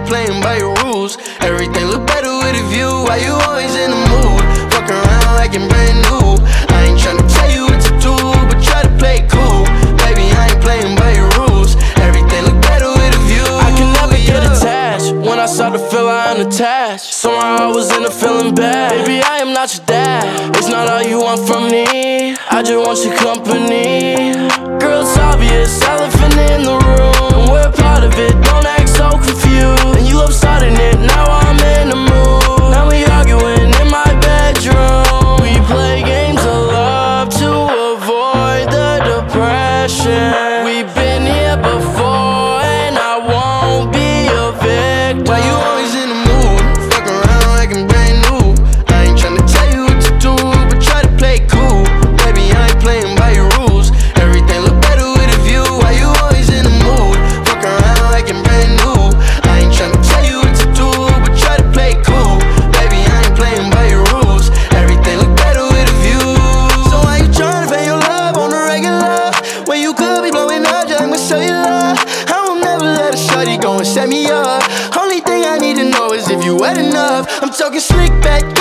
ain't playing by your rules. Everything look better with a view. Why you always in the mood? Fuck around like I'm brand new. I ain't tryna tell you what to do, but try to play it cool. Baby, I ain't playing by your rules. Everything look better with a view. I can never get attached. When I start to feel I unattached, somehow I was in a feeling bad. Baby, I am not your dad. It's not all you want from me. I just want your company. Girl, it's obvious, elephant in the room, and we're part of it. Don't act so confused. And you love starting it, now I'm in the mood. Now we arguing in my bedroom. We play games of love to avoid the depression. We've been here before, and I won't be a victim. Why you always in the mood? Fuck around like I'm brand new. I ain't tryna tell you what to do, but try to play it cool. Baby, I ain't playing by your rules. Everything look better with a view. Why you always in the mood? Fuck around like I'm brand new. I ain't tryna tell you what to do, but try to play it cool. Baby, I ain't playing by your rules. Everything look better with a view. So why you tryna pay your love on the regular when you could be blowing up just like cellular? I will never let a shorty go and set me up. Only thing I need to know is if you wet enough. I'm talking slick back,